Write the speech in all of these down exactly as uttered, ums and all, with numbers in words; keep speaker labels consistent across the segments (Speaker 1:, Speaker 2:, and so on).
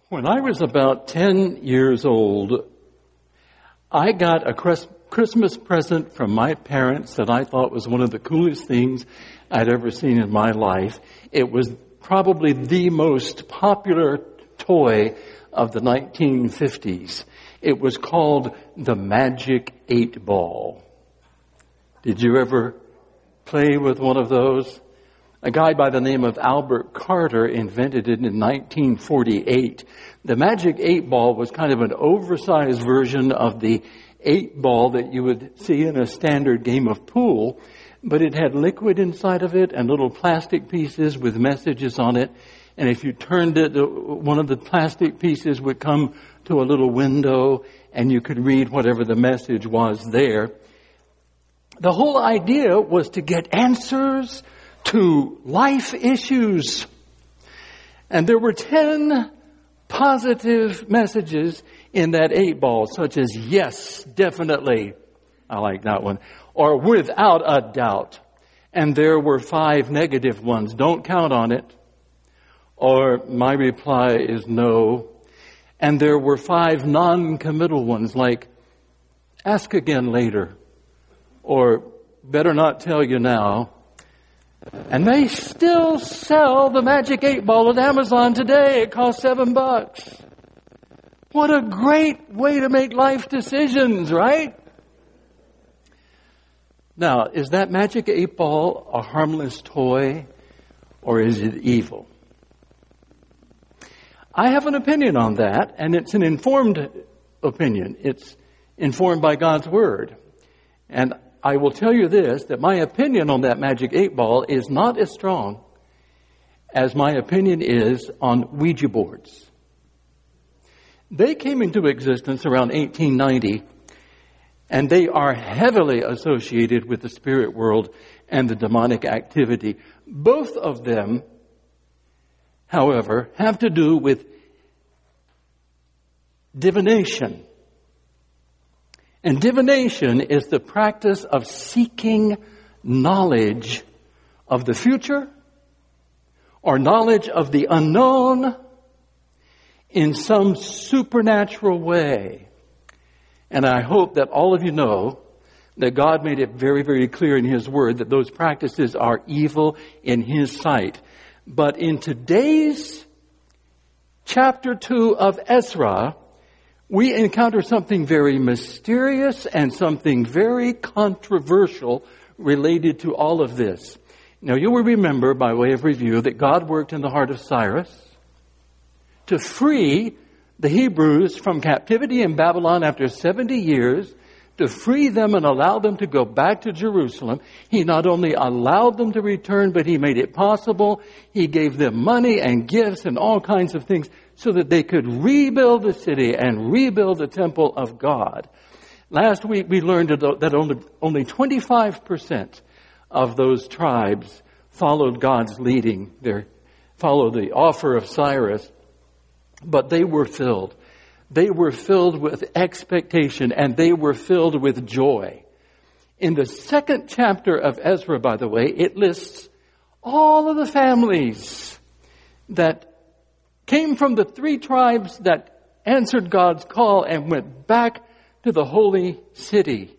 Speaker 1: When I was about ten years old, I got a Christmas present from my parents that I thought was one of the coolest things I'd ever seen in my life. It was probably the most popular toy of the nineteen fifties. It was called the Magic eight Ball. Did you ever play with one of those? A guy by the name of Albert Carter invented it in nineteen forty-eight. The Magic eight Ball was kind of an oversized version of the eight ball that you would see in a standard game of pool, but it had liquid inside of it and little plastic pieces with messages on it. And if you turned it, one of the plastic pieces would come to a little window and you could read whatever the message was there. The whole idea was to get answers to life issues. And there were ten positive messages in that eight ball, such as yes, definitely. I like that one. Or without a doubt. And there were five negative ones. Don't count on it. Or my reply is no. And there were five non-committal ones, like ask again later. Or better not tell you now. And they still sell the Magic eight Ball at Amazon today. It costs seven bucks. What a great way to make life decisions, right? Now, is that Magic eight Ball a harmless toy, or is it evil? I have an opinion on that, and it's an informed opinion. It's informed by God's Word. And I will tell you this, that my opinion on that Magic eight Ball is not as strong as my opinion is on Ouija boards. They came into existence around eighteen ninety, and they are heavily associated with the spirit world and the demonic activity. Both of them, however, have to do with divination. And divination is the practice of seeking knowledge of the future or knowledge of the unknown in some supernatural way. And I hope that all of you know that God made it very, very clear in His Word that those practices are evil in His sight. But in today's chapter two of Ezra, we encounter something very mysterious and something very controversial related to all of this. Now, you will remember, by way of review, that God worked in the heart of Cyrus to free the Hebrews from captivity in Babylon after seventy years, to free them and allow them to go back to Jerusalem. He not only allowed them to return, but He made it possible. He gave them money and gifts and all kinds of things so that they could rebuild the city and rebuild the temple of God. Last week we learned that only, only twenty-five percent of those tribes followed God's leading. They followed the offer of Cyrus, but they were filled. They were filled with expectation and they were filled with joy. In the second chapter of Ezra, by the way, it lists all of the families that came from the three tribes that answered God's call and went back to the holy city.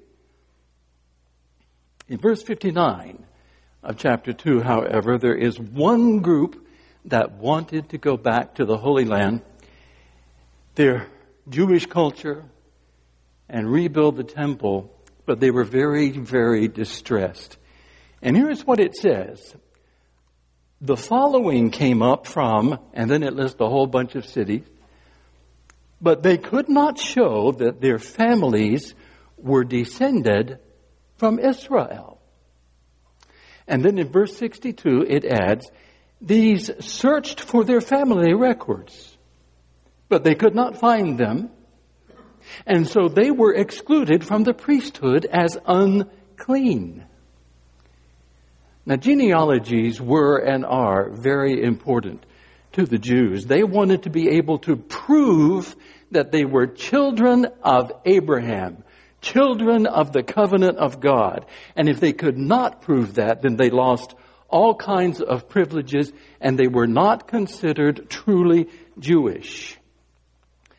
Speaker 1: In verse fifty-nine of chapter two, however, there is one group that wanted to go back to the Holy Land, their Jewish culture, and rebuild the temple, but they were very, very distressed. And here's what it says. The following came up from, and then it lists a whole bunch of cities, but they could not show that their families were descended from Israel. And then in verse sixty-two it adds, these searched for their family records, but they could not find them, and so they were excluded from the priesthood as unclean. Now, genealogies were and are very important to the Jews. They wanted to be able to prove that they were children of Abraham, children of the covenant of God. And if they could not prove that, then they lost all kinds of privileges and they were not considered truly Jewish.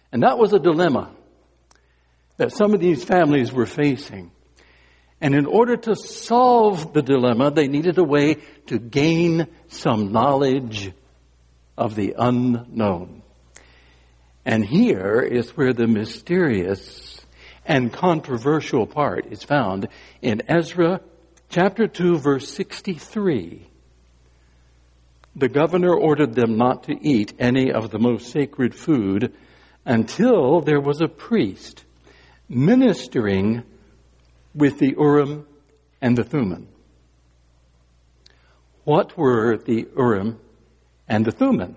Speaker 1: And that was a dilemma that some of these families were facing. And in order to solve the dilemma, they needed a way to gain some knowledge of the unknown. And here is where the mysterious and controversial part is found in Ezra chapter two, verse sixty-three. The governor ordered them not to eat any of the most sacred food until there was a priest ministering with the Urim and the Thummim. What were the Urim and the Thummim?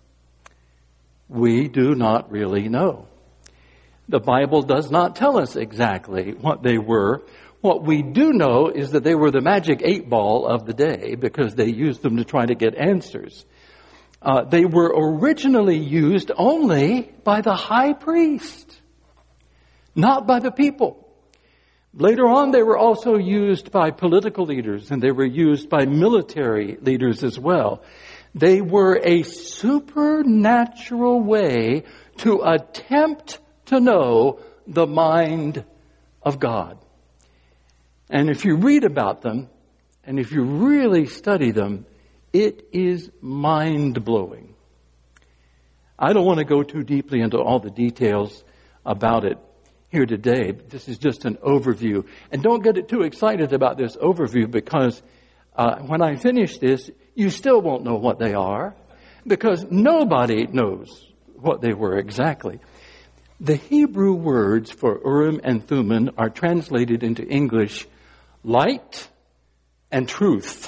Speaker 1: We do not really know. The Bible does not tell us exactly what they were. What we do know is that they were the magic eight ball of the day because they used them to try to get answers. Uh, they were originally used only by the high priest, not by the people. Later on, they were also used by political leaders, and they were used by military leaders as well. They were a supernatural way to attempt to know the mind of God. And if you read about them, and if you really study them, it is mind-blowing. I don't want to go too deeply into all the details about it here today. This is just an overview. And don't get too excited about this overview because uh, when I finish this, you still won't know what they are because nobody knows what they were exactly. The Hebrew words for Urim and Thummim are translated into English light and truth.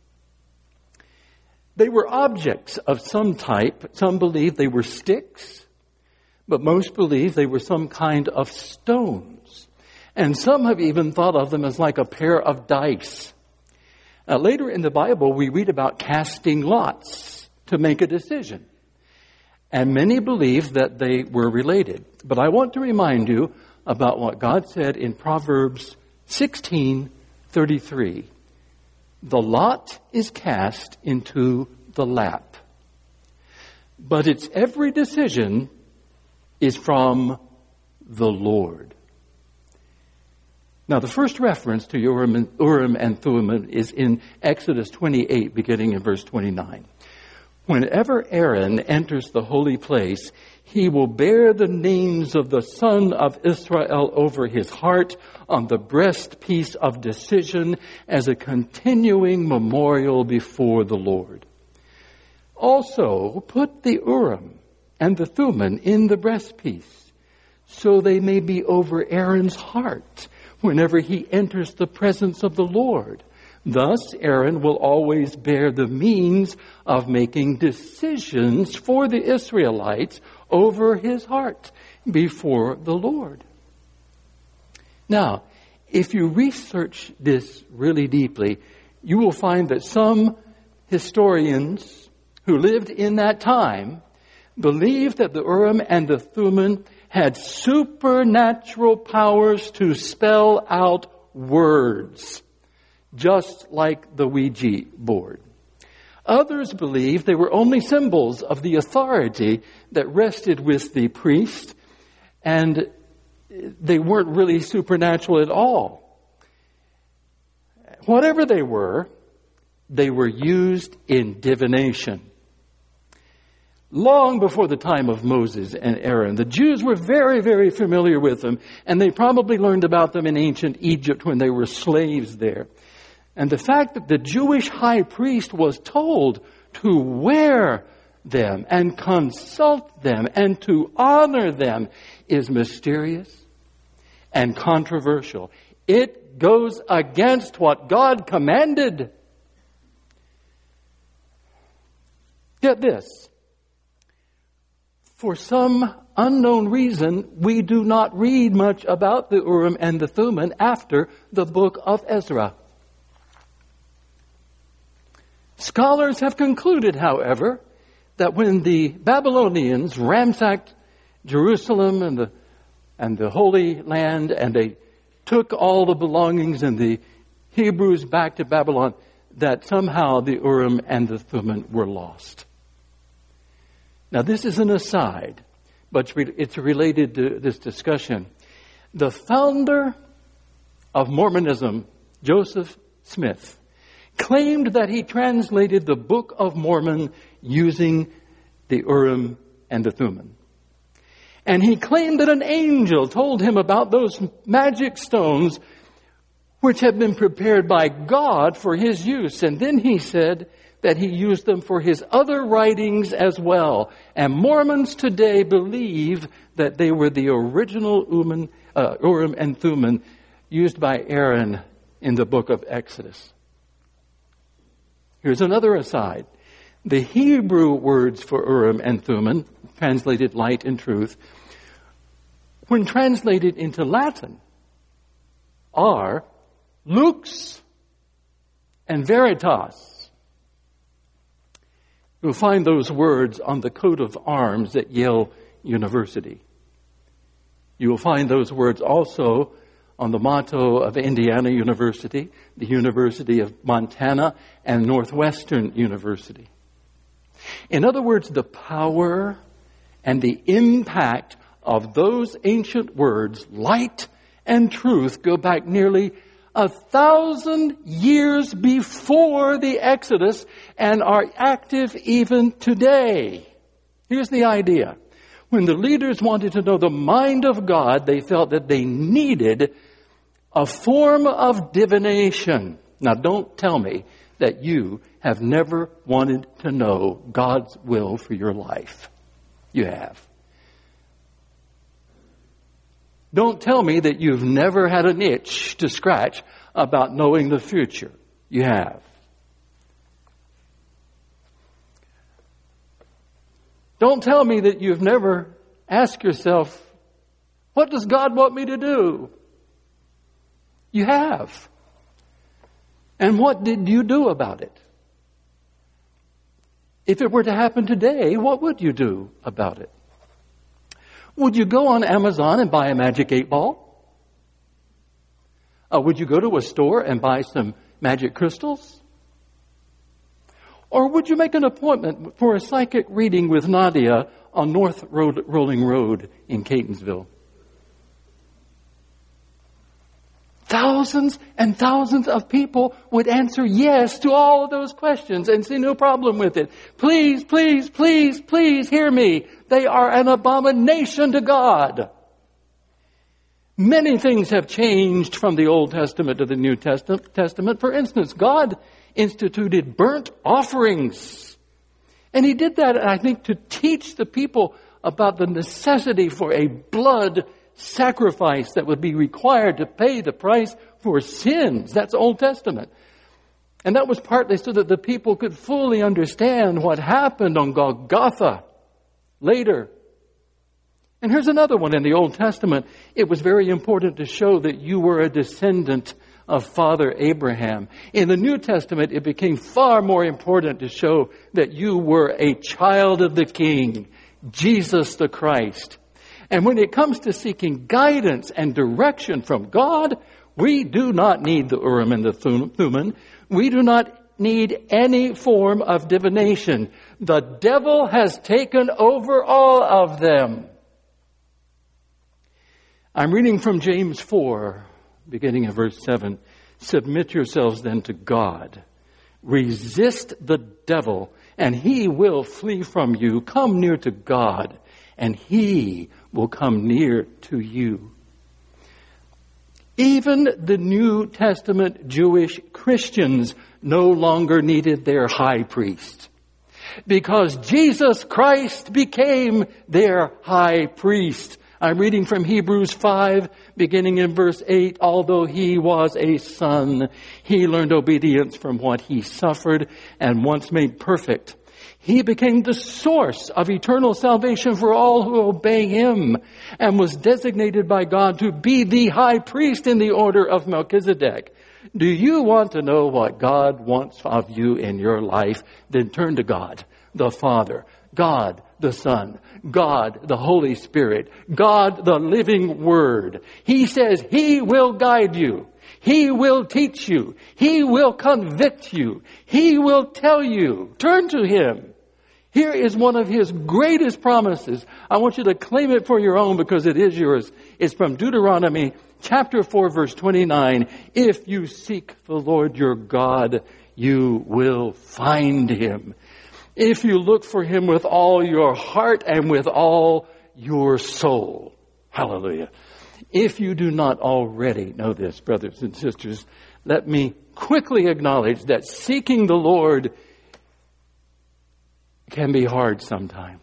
Speaker 1: They were objects of some type. Some believe they were sticks. But most believe they were some kind of stones. And some have even thought of them as like a pair of dice. Now, later in the Bible, we read about casting lots to make a decision. And many believe that they were related. But I want to remind you about what God said in Proverbs sixteen thirty-three. The lot is cast into the lap, but its every decision is from the Lord. Now, the first reference to Urim and, Urim and Thummim is in Exodus twenty-eight, beginning in verse twenty-nine. Whenever Aaron enters the holy place, he will bear the names of the son of Israel over his heart on the breastpiece of decision as a continuing memorial before the Lord. Also, put the Urim and the Thummim in the breastpiece, so they may be over Aaron's heart whenever he enters the presence of the Lord. Thus, Aaron will always bear the means of making decisions for the Israelites over his heart before the Lord. Now, if you research this really deeply, you will find that some historians who lived in that time believed that the Urim and the Thummim had supernatural powers to spell out words, just like the Ouija board. Others believed they were only symbols of the authority that rested with the priest, and they weren't really supernatural at all. Whatever they were, they were used in divination. Long before the time of Moses and Aaron, the Jews were very, very familiar with them, and they probably learned about them in ancient Egypt when they were slaves there. And the fact that the Jewish high priest was told to wear them and consult them and to honor them is mysterious and controversial. It goes against what God commanded. Get this. For some unknown reason, we do not read much about the Urim and the Thummim after the book of Ezra. Scholars have concluded, however, that when the Babylonians ransacked Jerusalem and the and the Holy Land, and they took all the belongings and the Hebrews back to Babylon, that somehow the Urim and the Thummim were lost. Now, this is an aside, but it's related to this discussion. The founder of Mormonism, Joseph Smith, claimed that he translated the Book of Mormon using the Urim and the Thummim. And he claimed that an angel told him about those magic stones which had been prepared by God for his use. And then he said that he used them for his other writings as well. And Mormons today believe that they were the original Urim, uh, Urim and Thummim used by Aaron in the book of Exodus. Here's another aside. The Hebrew words for Urim and Thummim, translated light and truth, when translated into Latin, are lux and veritas. You'll find those words on the coat of arms at Yale University. You will find those words also on the motto of Indiana University, the University of Montana, and Northwestern University. In other words, the power and the impact of those ancient words, light and truth, go back nearly a thousand years before the Exodus and are active even today. Here's the idea. When the leaders wanted to know the mind of God, they felt that they needed a form of divination. Now, don't tell me that you have never wanted to know God's will for your life. You have. Don't tell me that you've never had an itch to scratch about knowing the future. You have. Don't tell me that you've never asked yourself, what does God want me to do? You have. And what did you do about it? If it were to happen today, what would you do about it? Would you go on Amazon and buy a magic eight ball? Uh, would you go to a store and buy some magic crystals? Or would you make an appointment for a psychic reading with Nadia on North Road, Rolling Road in Catonsville? Thousands and thousands of people would answer yes to all of those questions and see no problem with it. Please, please, please, please hear me. They are an abomination to God. Many things have changed from the Old Testament to the New Testament. For instance, God instituted burnt offerings. And He did that, I think, to teach the people about the necessity for a blood sacrifice that would be required to pay the price for sins. That's Old Testament. And that was partly so that the people could fully understand what happened on Golgotha later. And here's another one in the Old Testament. It was very important to show that you were a descendant of Father Abraham. In the New Testament, it became far more important to show that you were a child of the King, Jesus the Christ. And when it comes to seeking guidance and direction from God, we do not need the Urim and the Thummim. We do not need any form of divination. The devil has taken over all of them. I'm reading from James four, beginning in verse seven. Submit yourselves then to God. Resist the devil, and he will flee from you. Come near to God, and he will come near to you. Even the New Testament Jewish Christians no longer needed their high priest, because Jesus Christ became their high priest. I'm reading from Hebrews five, beginning in verse eight. Although he was a son, he learned obedience from what he suffered, and once made perfect, he became the source of eternal salvation for all who obey him, and was designated by God to be the high priest in the order of Melchizedek. Do you want to know what God wants of you in your life? Then turn to God, the Father, God, the Son, God, the Holy Spirit, God, the living Word. He says he will guide you. He will teach you. He will convict you. He will tell you. Turn to him. Here is one of His greatest promises. I want you to claim it for your own because it is yours. It's from Deuteronomy chapter four, verse twenty-nine. If you seek the Lord your God, you will find Him. If you look for Him with all your heart and with all your soul. Hallelujah. If you do not already know this, brothers and sisters, let me quickly acknowledge that seeking the Lord can be hard sometimes.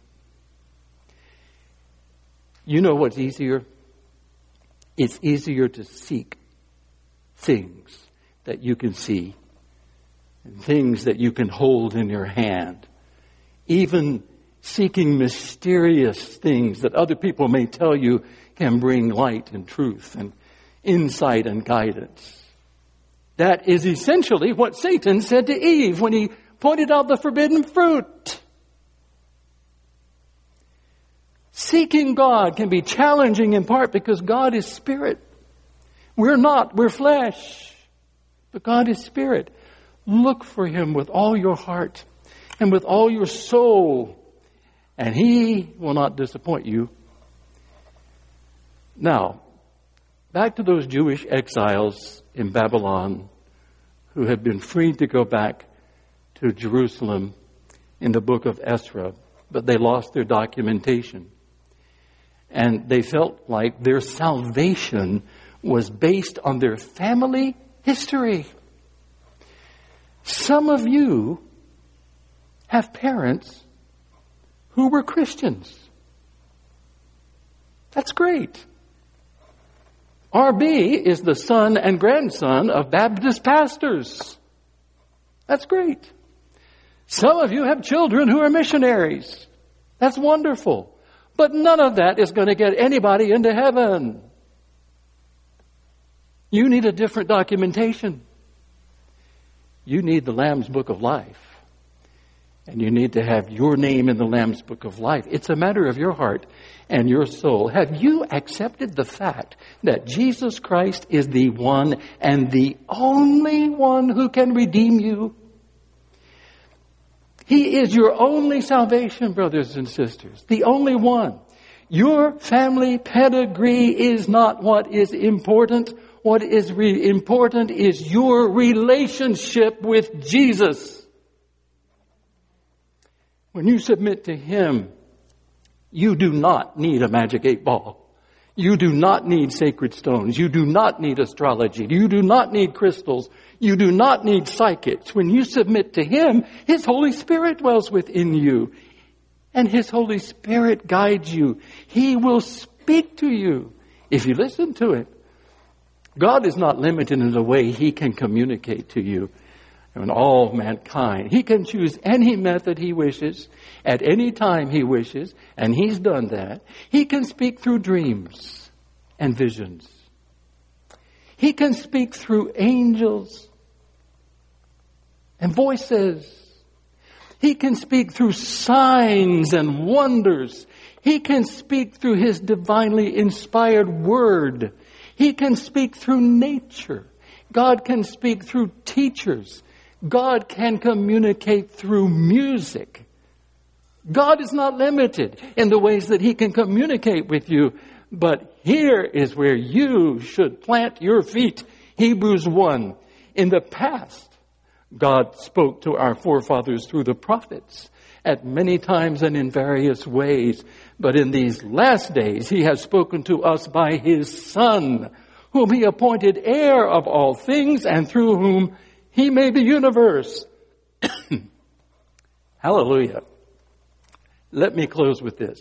Speaker 1: You know what's easier? It's easier to seek things that you can see and things that you can hold in your hand. Even seeking mysterious things that other people may tell you can bring light and truth and insight and guidance. That is essentially what Satan said to Eve when he pointed out the forbidden fruit. Seeking God can be challenging in part because God is spirit. We're not, we're flesh. But God is spirit. Look for Him with all your heart and with all your soul, and He will not disappoint you. Now, back to those Jewish exiles in Babylon who had been freed to go back to Jerusalem in the book of Ezra, but they lost their documentation. And they felt like their salvation was based on their family history. Some of you have parents who were Christians. That's great. R B is the son and grandson of Baptist pastors. That's great. Some of you have children who are missionaries. That's wonderful. But none of that is going to get anybody into heaven. You need a different documentation. You need the Lamb's Book of Life. And you need to have your name in the Lamb's Book of Life. It's a matter of your heart and your soul. Have you accepted the fact that Jesus Christ is the one and the only one who can redeem you? He is your only salvation, brothers and sisters. The only one. Your family pedigree is not what is important. What is re- important is your relationship with Jesus. When you submit to Him, you do not need a magic eight ball. You do not need sacred stones. You do not need astrology. You do not need crystals. You do not need psychics. When you submit to Him, His Holy Spirit dwells within you. And His Holy Spirit guides you. He will speak to you if you listen to it. God is not limited in the way He can communicate to you and all mankind. He can choose any method He wishes, at any time He wishes, and He's done that. He can speak through dreams and visions. He can speak through angels and voices. He can speak through signs and wonders. He can speak through His divinely inspired word. He can speak through nature. God can speak through teachers. God can communicate through music. God is not limited in the ways that He can communicate with you. But here is where you should plant your feet. Hebrews one. In the past, God spoke to our forefathers through the prophets at many times and in various ways. But in these last days, He has spoken to us by His Son, whom He appointed heir of all things and through whom He made the universe. Hallelujah. Let me close with this.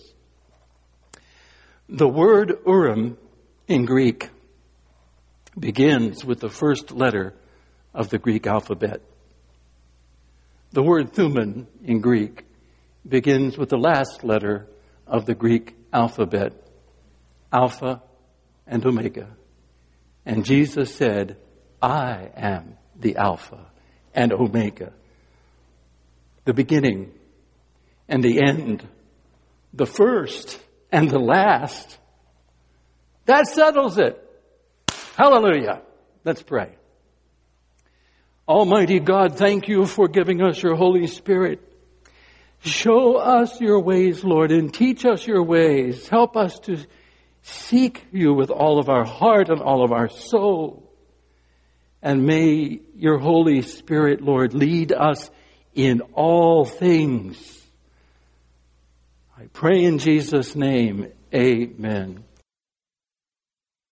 Speaker 1: The word Urim in Greek begins with the first letter of the Greek alphabet. The word Thummim in Greek begins with the last letter of the Greek alphabet, Alpha and Omega. And Jesus said, I am the Alpha and Omega, the beginning and the end, the first and the last. That settles it. Hallelujah. Let's pray. Almighty God, thank You for giving us Your Holy Spirit. Show us your ways, Lord, and teach us your ways. Help us to seek you with all of our heart and all of our soul. And may your Holy Spirit, Lord, lead us in all things. I pray in Jesus' name, amen.